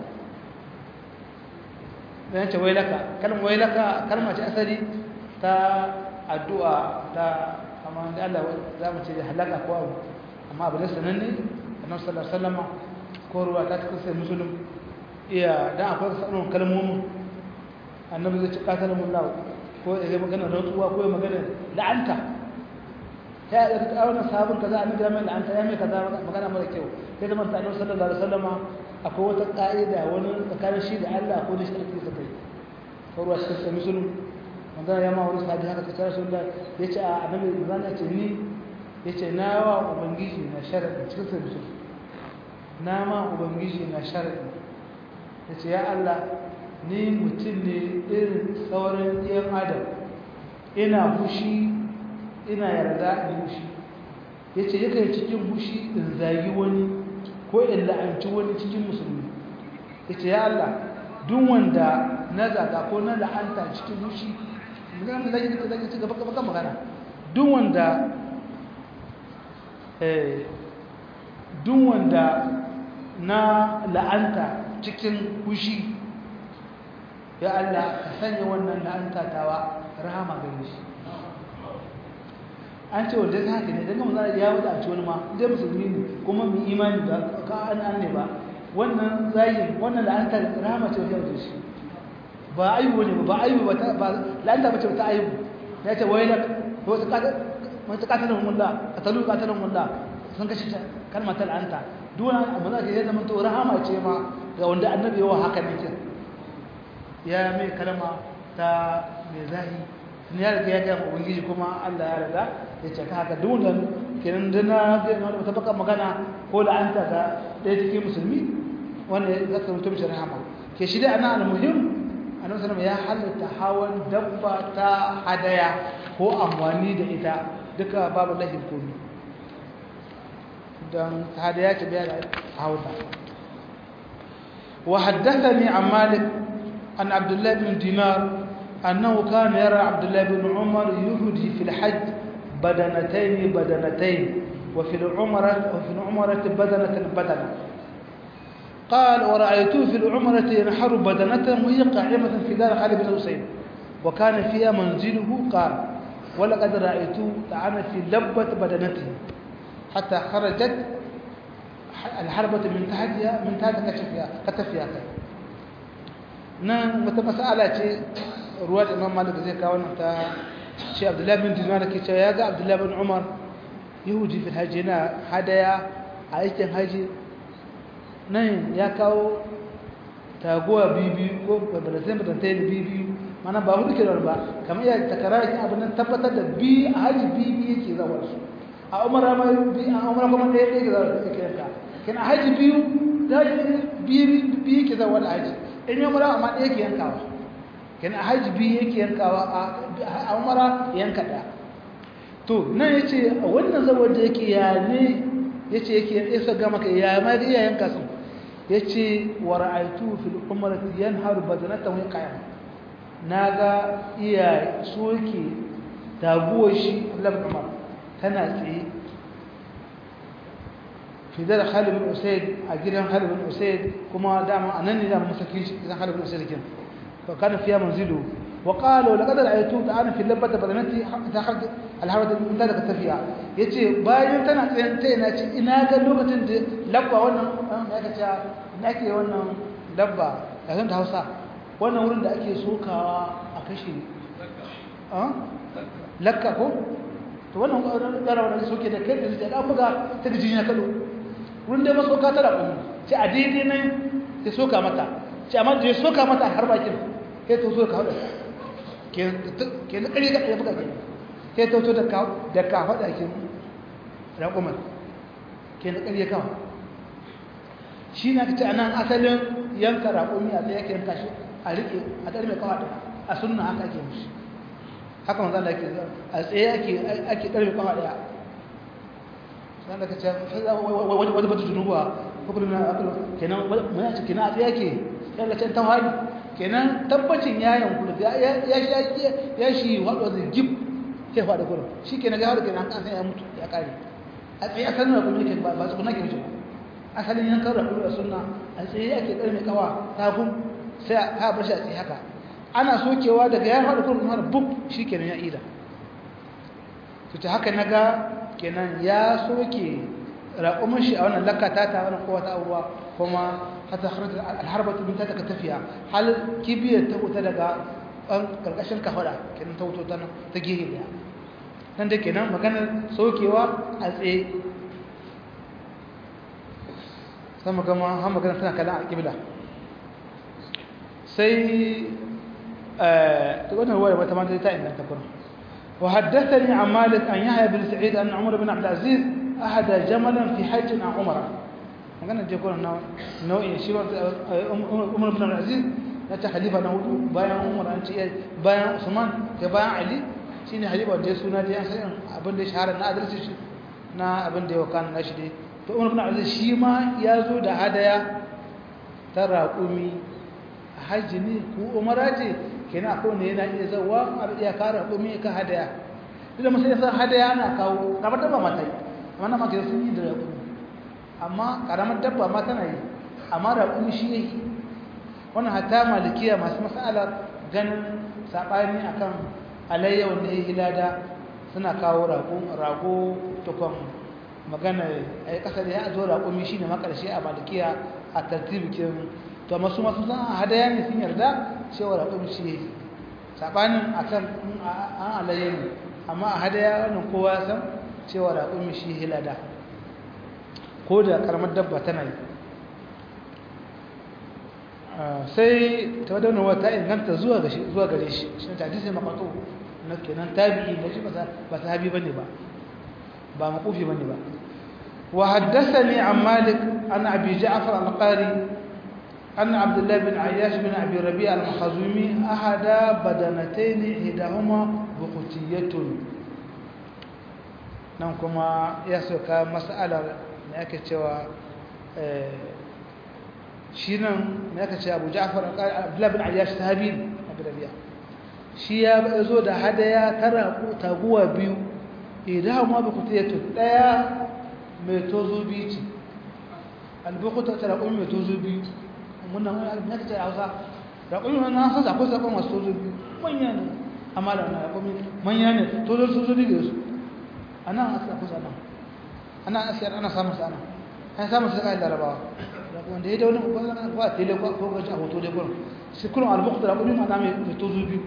Speaker 1: da yace wailaka kalmar wailaka kalma ce asali ta addu'a ta amma da Allah za mu ce halaka ko abu amma abu da sananne annabi sallallahu alaihi wasallam ko ruwa ta cikin sai musulun iya dan akwai sanin kalmomin annabi zai ci katar mullah ko ya magana rantsuwa ko ya magana la'anta ya yi ta wannan sabon kaza annabi ya mai la'anta ya mai kaza magana mara kyau sai da manzo annabi sallallahu alaihi wasallam akwai wata ka'ida wani tsakanin shi da Allah ko da shi ake sakai farwa cikin sai musulun manzo ya ma wani sahabi haka ta rasulullah yace a annabi zan ce ni yace na wa ubangiji na sharadi cikin sai musulun na ma ubangiji na sharadi yace ya Allah ni mutum ne irin sauran ɗiyan adam ina fushi ina yarda in fushi yace yakan cikin fushi in zagi wani ko in la'anci wani cikin musulmi yace ya Allah duk wanda na zaga ko na la'anta cikin fushi magana da zai zai ci gaba gaba magana duk wanda eh duk wanda na la'anta cikin fushi ya Allah ka sanya wannan la'anta tawa rahama gare shi an ce wanda ta haka ne daga mu zai ya wuce a ci wani ma dai musulmi ne kuma mu imani ba ka an an ne ba wannan zayin wannan la'anta rahama ce wajen shi ba aibu ne ba aibu ba la'anta ba ce ta aibu ya ce wai lak ko ta kada wata katalan mulla katalu katalan mulla sun kashe kalmar ta la'anta duk wani abu da ke zama to rahama ce ma ga wanda annabi yawa haka ne kin ya mai kalma ta mai zahi ne ya riga ya ga ubangiji kuma Allah ya riga ya ce ka haka duk wanda kenan da na ga na ta baka magana ko la'anta ga ɗaya cikin musulmi wanda ya zaka mutum shi rahama ke shi dai ana almuhim annabi sallallahu ya halatta hawan dabba ta hadaya ko amfani da ita duka babu lahin komi dan hadaya ta biya da hauta wa haddathani an Malik an Abdullah bin Dinar annahu kana yara Abdullah bin Umar yuhdi fi al-hajj badanatayn badanatayn wa fi al-umrah wa fi al-umrah badanatan badana قال ورأيته في العمرة ينحر بدنة وهي قائمة في دار خالد بن حسين وكان فيها منزله قال ولقد رأيته طعن في لبة بدنته حتى خرجت الحربة من تحتها من تحت كتفها كتفها نعم متمسألة رواية الإمام مالك زي كون شيخ عبد الله بن دينار كي يا عبد الله بن عمر يهودي في الحج هنا هدايا عايشين حج nan ya kawo taguwa bibi ko balatin balatin bibi mana ba hudu kirar ba kamar ya takararin abin nan tabbatar da bi a haji bibi yake zawar su a umara ma bi a umara kuma ɗaya ɗaya ke zawar yake yanka kin a haji biyu da bibi bibi yake zawar haji in ya umara amma ɗaya yake yankawa kin a haji biyu yake yankawa a umara yanka ɗaya to nan yace wannan zawar da yake ya ne yace yake yasa ga maka ya ma da iyayen kasu yace wa ra'aytu fil umrati yanharu badanatan wa qa'im naga iya soke taguwar shi Allah bin Umar tana tsaye fi dar Khalid bin Usayd a gidan Khalid bin Usayd kuma dama anan ne da musakin shi gidan Khalid bin Usayd kin fa kana fiya manzilu wa qalu laqad ra'aytu ta'ana fi labbata badanati hatta kharaj al-harwat min dalika tafiya yace bayan tana tsayen ta yana ce ina ga lokacin da labba wannan ya kace nake wannan dabba a kan Hausa wannan wurin da ake sokawa a kashe ah lakka ko to wannan garawa da soke da kai da ka buga ta jini na kado wurin da masoka ta da kuma ce a daidai nan ya soka mata ce amma da ya soka mata har bakin sai to so ka hada ke ke na kare ka buga ke sai to to da ka da ka hada ke raƙumar ke na kare ka shi na kace anan asalin yanka raƙumi a tsaye yake yanka shi a rike a ɗarme kawa a sunna haka ake mishi haka manzo Allah yake a tsaye ake ake ɗarme kawa ɗaya sai da kace wani wani batu junuwa ko kuma akulu kenan mun ya ce kenan a tsaye yake sai da can tawhidi kenan tabbacin yayin kullu ya ya shi ya shi wado da gib sai fa da gurin shi kenan ga har kenan an san ya mutu ya kare a tsaye akan na kuma yake ba su kuna ke mishi asalin yankan rabu da sunna a tsaye ake karme kawa kafin sai a bar shi a tsaye haka ana sokewa daga ya faɗi kuma har buk shikenan ya ida to ta haka naga kenan ya soke raƙumin shi a wannan lakata ta wannan kowa ta abuwa kuma hatta kharaj al-harbatu min ta tafiya hal kibiyar ta wuta daga karkashin kafada kenan ta wuto ta ta gehe daya nan da kenan maganar sokewa a tsaye sama gama har magana tana kallon alƙibla sai ta wannan ruwaya wata mata ta inganta kuma wa haddathani an Malik an Yahya bin Sa'id an Umar bin Abdul Aziz ahada jamalan fi hajj an Umar magana je kuma nau'in shi Umar bin Abdul Aziz ya ta khalifa na hudu bayan Umar an ce bayan Usman da bayan Ali shine khalifa da suna da yan sai abin da shahara na adalci shi na abin da ya wakana na shi dai to Umar bin Abdul shi ma ya zo da hadaya ta raƙumi haji ne ko umara ce kenan akwai ne yana iya zawa a iya ka raƙumi ka hadaya duk da musulmi san hadaya na kawo kamar dabba mata yi wannan ma ke sun yi da raƙumi amma karamar dabba ma tana yi amma raƙumi shi yake wannan hatta malikiya masu mas'alar ganin sabani akan alayya wanda ya hilada suna kawo rago rago tukun magana a yi ƙasa da ya zo raƙumi shi ne makarshe a malikiya a tartibikin to masu masu zan hadaya ne sun yarda cewa raƙumi shi ya yi saɓanin a kan an alaye ne amma a hadaya wannan kowa ya san cewa raƙumi shi hilada ko da ƙaramar dabba tana yi sai ta wadda wani wata inganta zuwa gare shi shi ta hadisi makato na kenan tabi'i da shi ba sahabi ba ne ba ba makufi ba ne ba وحدثني عن مالك عن أبي جعفر القاري أن عبد الله بن عياش بن أبي ربيع المخزومي أحد بدنتين إحداهما بقتية نعم كما يسوك مسألة me ake cewa shi nan me aka ce Abu Ja'far Abdullah bin Ayyash sahabi Abu Rabi'a shi ya zo da hadaya tara taguwa biyu idan ma ba ku tiyato daya mai tozo biyu ce albuquta tara kun mai tozo biyu mun nan me aka ce Hausa da kun nan san akwai sabon masu tozo biyu manya ne amma da na kuma manya ne tozo tozo biyu su ana aka kusa nan ana asiyar ana samun sana an samu sai kai larabawa wanda ya da wani ko ba tele ko ko ga hoto da gurin shi kullum albuqta da kuma ana mai tozo biyu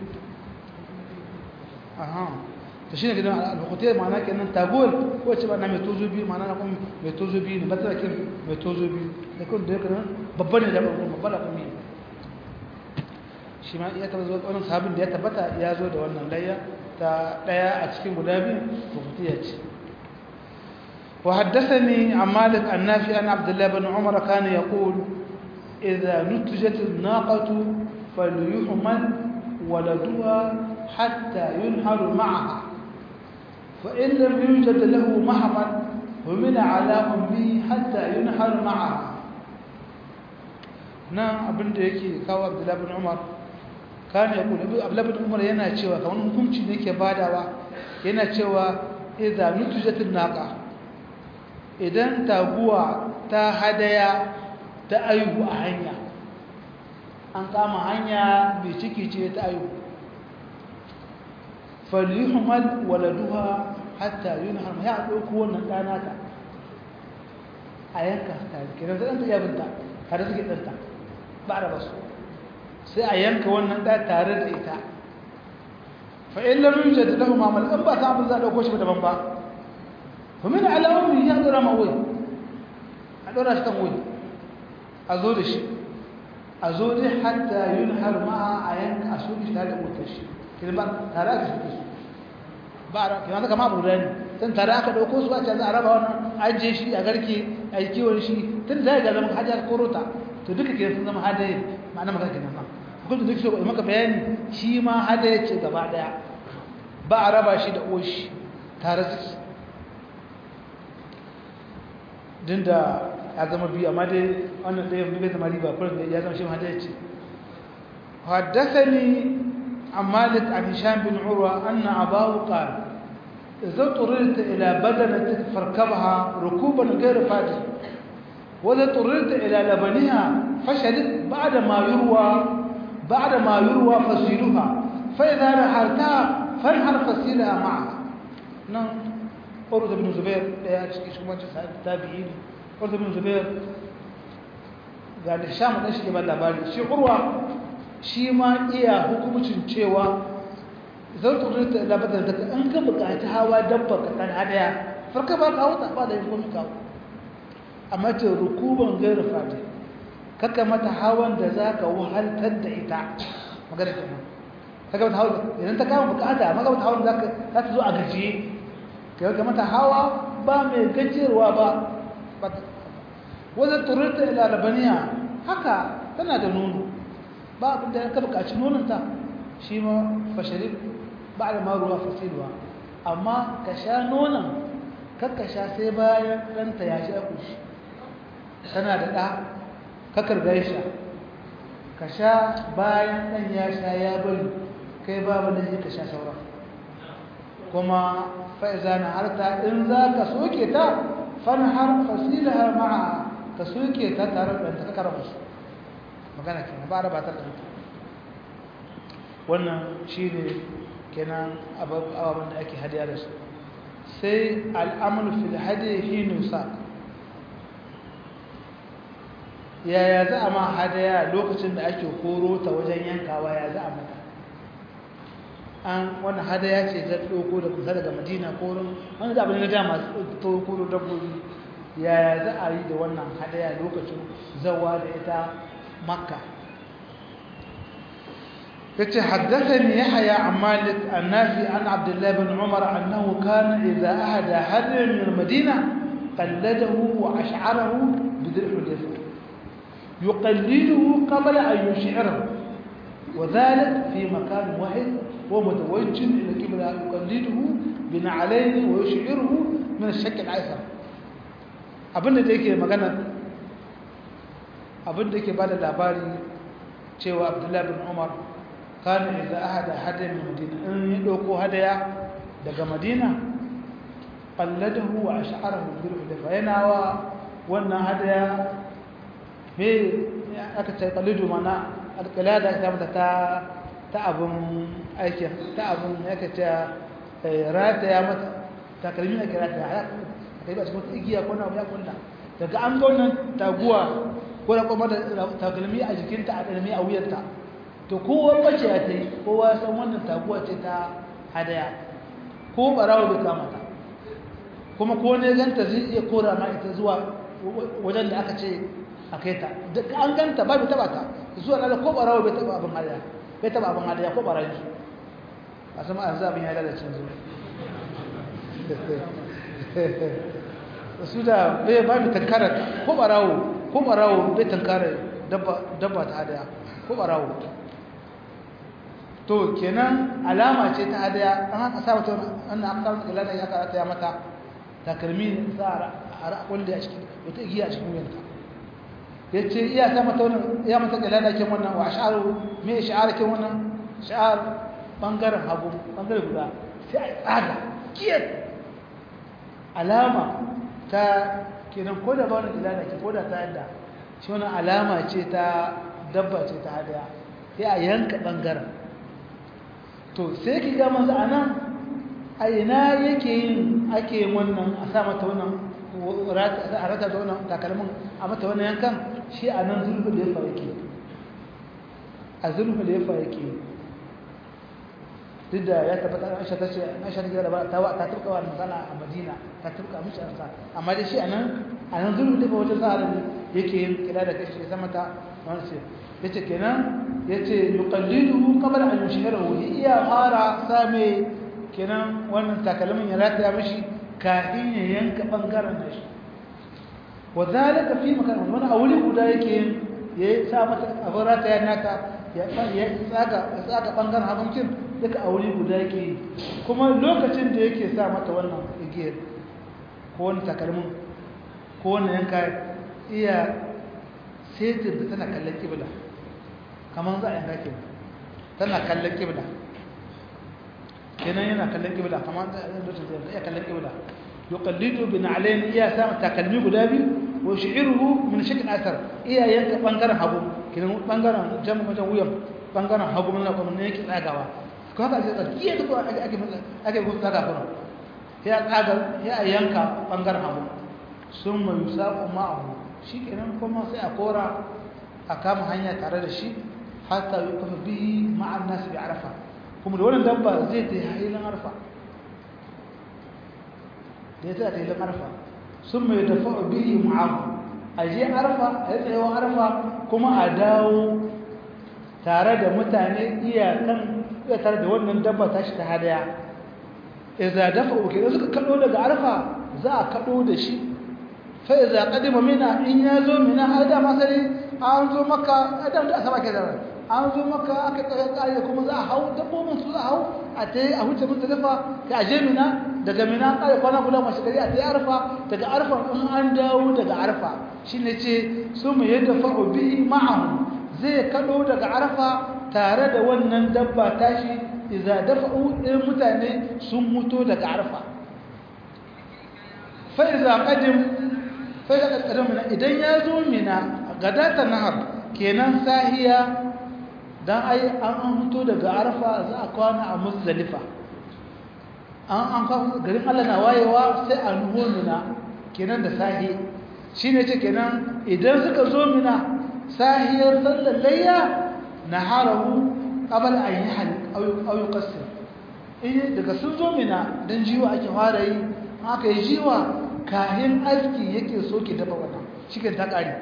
Speaker 1: aha to shine gidan albuqta ma'ana kenan tagol ko ce ba na mai tozo biyu ma'ana na kuma mai tozo biyu ne ba ta kin mai tozo biyu da kun da kan babba ne da babba da kuma shi ma iya tabbata wannan sahabin da ya tabbata ya zo da wannan layya ta daya a cikin guda biyu rubutiya ce وحدثني عن مالك النافع عن عبد الله بن عمر كان يقول إذا نتجت الناقة فليحمل ولدها حتى ينهر معها فإن لم يوجد له محمل ومن على أمه حتى ينهر معها نعم ابن ديكي كاو عبد الله بن عمر كان يقول عبد الله بن عمر yana cewa kamar hukunci ne ke badawa yana cewa idza nutijat an-naqa idan taguwa ta hadaya ta ayu a hanya an kama hanya mai ciki ce ta ayu falyuhmal waladuha hatta yunhar ya dauko wannan dana ta a yanka ta kiran zan ta yabinta tare suke danta ba da basu sai a yanka wannan da tare da ita fa in lam yujad lahu ma'mal an ba ta abin za dauko shi daban ba ومن على أمه يقدر ما وين أقدر أشتغل وين أزود شيء أزود حتى ينهر معها عين أسوق هذا المتش كده بقى تراك شو بعرف كمان كمان بقولين تن تراك لو كوس وقت هذا عربة أنا أجي شيء أقولكي أجي ولا شيء تن زاي قال لهم حاجة كوروتا تدك كده تنام هذا معنا ما كده ما قلت تدك شو ما كبيان شيء ما هذا شيء بعدها بعرف شيء دوش تارس din da ya zama biyu amma dai wannan da bai zama riba kullum da ya zama shi hadaya ce haddathani an malik an hisham bin urwa anna abahu qala idza turirta ila badanatik farkabha rukuban ghayr fadil wa idza turirta ila labaniha fasharid ba'da ma yurwa ba'da ma yurwa fasiluha fa idza rahalta fanhar fasilaha ma'a nan Urwa bin Zubair da ya cikin kuma tabi'in Urwa bin Zubair ga da Hisham dan shi ke ba labari shi Urwa shi ma iya hukuncin cewa zan turita da badar da an ka buƙaci hawa dabba ka kan hadaya farka ba ka wuta ba da yin komai kawo amma ce rukuban gairu fati kaka mata hawan da zaka wahaltar da ita magana kenan kaga mata hawan idan ta kawo buƙata maka mata hawan zaka za ta zo a gajiye kai ga mata hawa ba mai gajiyarwa ba wajen turita ila labaniya haka tana da nono ba abin da ka buƙaci nononta shi ma fasharib ba da maruwa fasilwa amma ka sha nonon kakka sha sai bayan ɗanta ya sha kushi tana da ɗa kakar gaisha ka sha bayan ɗan ya sha ya bari kai babu da ka sha sauran kuma fa'iza na harta in za ka soke ta fanhar fasilaha ma'a ka soke ta tare da ɗanta kakar musu magana kenan ba raba ta ɗanta wannan shi ne kenan ababen da ake hadiya da su sai al'amul fil hadiya fi nusa yaya za a ma hadiya lokacin da ake koro ta wajen yankawa ya za a mata an wannan hadiya ce ta ɗauko da kusa daga madina koron wani da abin da dama to koro dabbobi yaya za a yi da wannan hadiya lokacin zawa da ita makka yace haddathani yahya an malik an-nafi an abdullah ibn umar annahu kana idha ahada hadyan min al-madina qalladahu wa ash'arahu bidrih al-jazm yuqalliduhu qabla an yush'irahu wa dhalik fi makan wahid wa mutawajjih ila qibla yuqalliduhu bina'alayn wa yush'iruhu min ash-shakl al-aysar abinda da yake magana abinda yake bada labari cewa Abdullahi bin Umar kana idza ahada hadayan min Madina in ya dauko hadaya daga Madina qalladahu wa ash'arahu bil hudafa yana wa wannan hadaya me aka ce qalladu mana alqalada ta mata ta ta abun aikin ta abun yake ta rata ya mata takalmi ake rata ya kai ba cikin igiya ko na ya kunna daga an ga wannan taguwa ko da kuma da takalmi a jikinta a dalmi a wuyarta to kowa bace ya tai kowa san wannan taguwa ce ta hadaya ko barawo bai kama ta kuma ko ne ganta zai iya kora ma ita zuwa wajen da aka ce a kai ta daga an ganta ba bai taba ta zuwa da ko barawo bai taba abin hadaya bai taba abin hadaya ko barawo a sama azabin ya lalace zuwa su da bai ba mu tankara ko barawo ko barawo bai tankara dabba dabba ta hadaya ko barawo to kenan alama ce ta hadaya an aka sa mata wannan aka sa mata ya karata ya mata takalmi za a kulle a cikin wata igiya a cikin wuyanta yace iya sa mata wannan ya mata galala kin wannan wa ash'aru me shi'ar kin wannan shi'ar bangaren hagu bangaren guda sai a tsaga kiyar alama ta kenan ko da ba wani ilana ke ko da ta yadda shi wani alama ce ta dabba ce ta hadaya sai a yanka ɓangaren to sai ki ga manzo a nan a ina yake yin ake yin wannan a sa mata wannan a rata da wannan takalmin a mata wannan yankan shi a nan zulhu da ya fa yake a zulhu da ya fa yake duk da ya tabbata Aisha ta ce Aisha ta gida da ta ta tuka wa magana a Madina ta tuka mishi arsa amma dai shi anan anan zulu da wata tsara yake yin kira da kashi sama ta wannan ce yace kenan yace yuqallidu qabla an yushhirahu iya fara same kenan wannan takalmin ya rataya mishi kafin ya yanka bangaren da shi wadalika fi makan wannan awli guda yake ya sa mata abin rataya nata ya tsaga tsaga bangaren hagunkin duka a wuri guda yake kuma lokacin da yake sa mata wannan igiyar ko wani takalmin ko wani yanka iya setin da tana kallon kibla kamar za a yanka ke tana kallon kibla kenan yana kallon kibla kamar da iya kallon kibla yuqallidu bin alayn iya sa takalmi guda biyu wa shi'iruhu min shakl athar iya yanka bangaren hagu kenan bangaren jama'a wajen wuyan bangaren hagu mun na kuma ne yake tsagawa ko haka sai tsakiya duk ake ake ake ko tsaga fara ya tsaga ya yanka bangaren hagu sun mai yusafu ma'ahu shikenan kuma sai a kora a kama hanya tare da shi hatta yukafa bihi ma'an nas bi arafa kuma da wannan dabba zai ta hilin arfa da ya ta hilin arfa sun mai dafa bihi ma'ahu aje arfa a tsaye arfa kuma a dawo tare da mutane iyakan ya tare da wannan dabba ta shi ta hadaya idza dafa uke da suka kado daga arfa za a kado da shi fa idza qadima mina in yazo mina hada masali an zo maka adam da asaba ke da an zo maka aka tsaya kare kuma za a hau dabbobin su za a hau a tayi a huce mun dafa ka aje mina daga mina kare kwana kula mashi gari a tayi arfa daga arfa in an dawo daga arfa shine ce su mu yadda fa'u bi ma'ahu zai kado daga arfa tare da wannan dabba tashi idza dafa'u ɗin mutane sun mutu daga arfa fa idza qadim fa idza qadim idan ya zo mina gadatan nahar kenan sahiya dan ai an mutu daga arfa za a kwana a muzdalifa an an ka garin Allah na wayewa sai a nuho mina kenan da sahi shine ce kenan idan suka zo mina sahiyar sallar layya naharahu qabla an yahal aw aw yuqassir eh daga sun zo mina dan jiwa ake fara yi aka yi jiwa kahin aski yake soke dafa wannan cikin ta kare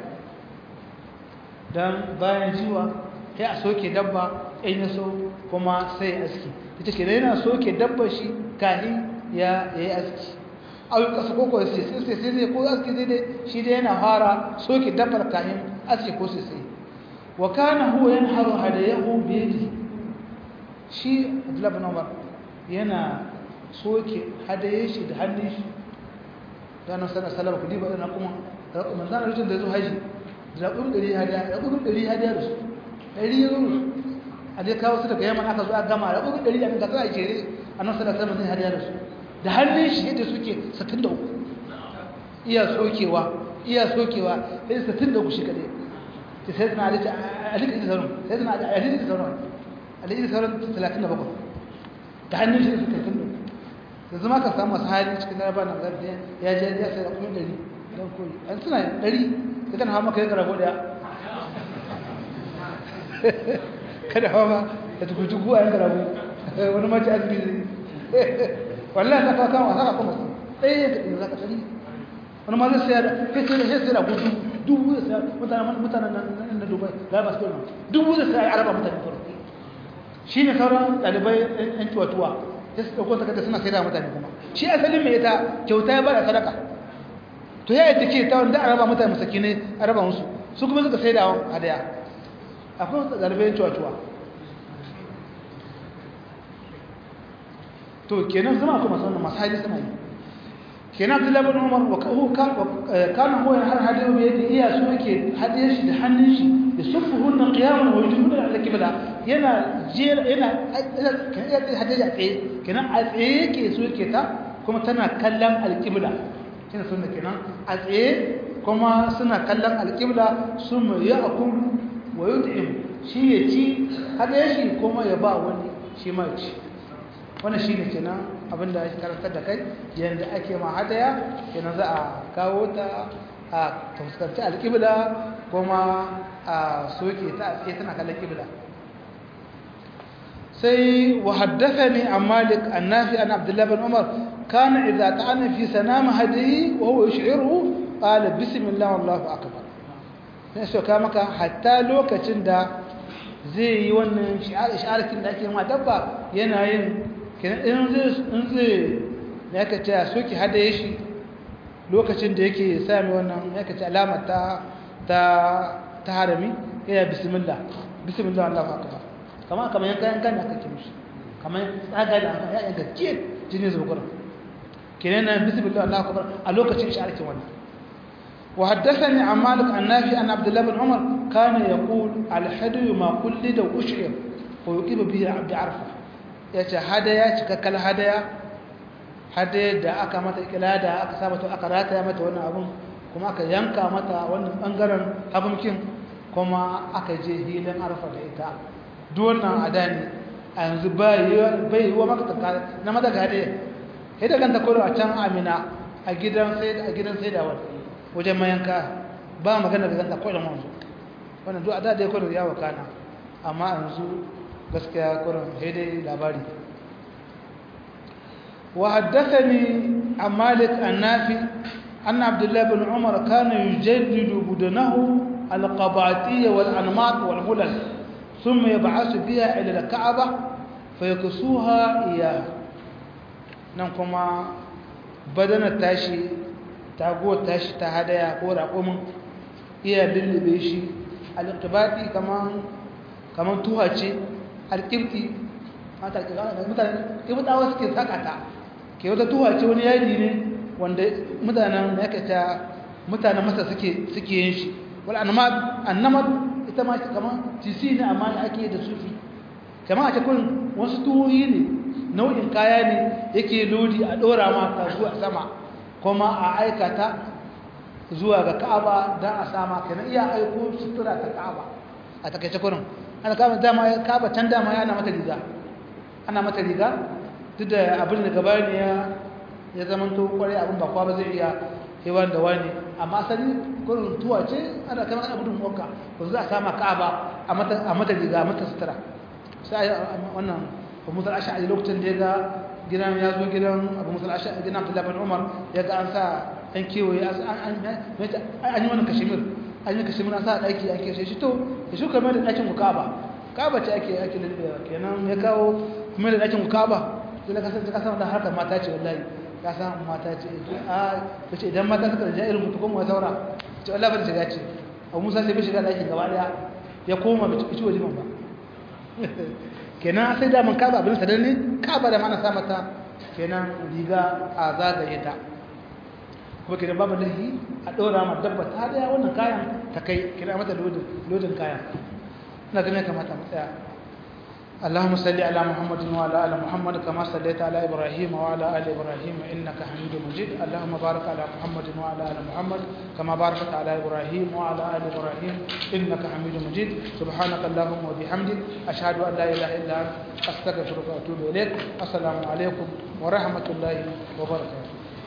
Speaker 1: dan bayan jiwa sai a soke dabba in ya so kuma sai aski ita ke yana soke dabba shi kahin ya yayi aski aw yuqassir ko ko sai sai sai ko aski dai shi dai yana fara soke dabbar kahin aski ko sai sai wa kana huwa yanharu hadayahu bi yadihi shi Abdullah ibn Umar yana soke hadaye shi da hannun shi da nan sanar salama kudi ba ɗana kuma manzana rutun da zo haji da raƙun ɗari hadiya raƙun ɗari hadiya da su ɗari ya zo a dai kawo su daga yamma aka zo a gama raƙun ɗari a kan kasar a jere a nan sanar salama zai hadiya da su da hannun shi yadda suke sittin da uku iya sokewa iya sokewa sai sittin da uku shi kaɗai ta sai suna alita alita ita sauran sai suna alita ita sauran alita ita sauran talatin da bakwai da hannun shi suka sittin da uku da zama ka samu masu hali cikin laraba na zafi ya je ya sai da kuma ɗari don koyi an suna ɗari da kan hawa maka ya karago ɗaya kada hawa ma da tukutuku a yan karago wani mace azumi zai wallahi ta kawo a saka kuma ɗaya ya kaɗi za ka ɗari wani ma zai sayar kai sai da sai sai da gudu dubu zai sayar mutanen mutanen nan na dubai ga ba su kai dubu zai sayar araba mutane farko shi ne sauran ɗalibai yan tuwa-tuwa sai su ɗauko takarda suna sai da mutane kuma shi asalin mai ita kyauta ya bada sadaka to ya yi take ta wanda a raba mutane masaki ne a raba musu su kuma suka sai da hadaya akwai wasu ɗalibai yan tuwa-tuwa to kenan zama kuma sanar masu hali suna yi kenan abdullahi bin umar wa kana huwa har hadiyo bai yadda iya su yake hadiye shi da hannun shi da sufu hunna qiyaman wa yujubu ala kibla yana jera yana kan iya hadiye a tsaye kenan a tsaye yake su yake ta kuma tana kallon alqibla kina sunna kenan a tsaye kuma suna kallon alqibla summa ya'kul wa yut'im shi ya ci hadiye shi kuma ya ba wani shi ma ci wannan shi ne kenan abinda ake karantar da kai yadda ake ma hadaya kenan za a kawo ta a fuskanci alƙibla kuma a soke ta a tsaye tana kallon ƙibla sai wa haddathani an malik an nafi an abdullah bin umar kana idza ta'ana fi sanam hadiyi wa huwa yush'iru qala bismillah wallahu akbar sai so ka maka hatta lokacin da zai yi wannan shi'arkin da ake ma dabba yana yin kenan in zai ya ka ce a soke hadaye shi lokacin da yake sami wannan ya ka ce alama ta ta harami yana bismillah bismillah Allah akbar kama kama yanka yanka ne aka kira shi kama tsaga da ya yanka kiyar jini zuwa gurin kenan na bismillah Allah akbar a lokacin shi arkin wannan wa haddathani an malik an nafi an abdullah bin umar kana yaqul al hadu ma kulli da ushir wa yuqibu bihi abd arfa ya ce hadaya cikakkal hadaya hadaya da aka mata ikila da aka saba to aka rataya mata wannan abun kuma aka yanka mata wannan bangaren abunkin kuma aka je hilin arfa da ita duk wannan adani a yanzu bai bai wa maka na mata hadaya sai da ganta koro a can Amina a gidan sai a gidan sai da wajen mayanka ba magana da ganta koro mun wannan duk ada da koro ya wakana amma yanzu gaskiya kurin haidai labari wa haddathani an malik an-nafi anna abdullah ibn umar kana yujaddidu budanahu al-qabatiyya wal-anmat wal-hulal thumma yab'athu biha ila al-ka'bah fayaksuha iya nan kuma badana tashi tago tashi ta hadaya ko raƙumin iya lullube shi al-qibati kaman kaman tuha ce alƙibti mutane ƙibtawa suke sakata ke wata tuwa ce wani yaji ne wanda mutanen ya kata mutanen masa suke yin shi wal annamar ita ma kama tisi ne amma da ake da sufi kama a cikin wasu tuwoyi ne nau'in kaya ne yake lodi a ɗora ma kasuwa sama kuma a aikata zuwa ga ka'aba don a sama kenan iya aiko sutura ta ka'aba a takaice kurin ana kama dama kaba can dama ana mata riga ana mata riga duk da abin da gaba ne ya ya zamanto kwarai abin ba kwa ba zai iya hewan da wani amma asali gurin tuwa ce ana kama ana gudun mokka ba za a sama kaba a mata a mata riga a mata sutura sai wannan Abu Musa al-Ash'ari lokacin da ya ga gidan ya zo gidan Abu Musa al-Ash'ari gidan Abdullah bin Umar ya ga an sa an kewaye an an yi wannan kashimir an yi kashi muna sa ɗaki ake sai shi to ya shuka mai da ɗakin ku kaba kaba ce ake ake lullubewa kenan ya kawo mai da ɗakin ku kaba sai na kasance kasan da harkar mata ce wallahi ya san mata ce a ta ce idan mata suka da irin mutu kuma saura ce wallahi ban shiga ce abu musa sai bai shiga ɗakin gaba ɗaya ya koma bai ci wajiman ba kenan sai daman kaba abin sadar ne kaba da mana sa mata kenan riga a zagaye ta kuma kidan babu lahi a ɗora ma dabba ta daya wannan kayan ta kai kira mata lodin kayan ina ganin kamata mu tsaya اللهم صل على محمد وعلى ال محمد كما صليت على ابراهيم وعلى ال ابراهيم انك حميد مجيد اللهم بارك على محمد وعلى ال محمد كما باركت على ابراهيم وعلى ال ابراهيم انك حميد مجيد سبحانك اللهم وبحمدك اشهد ان لا اله الا انت استغفرك واتوب اليك السلام عليكم ورحمه الله وبركاته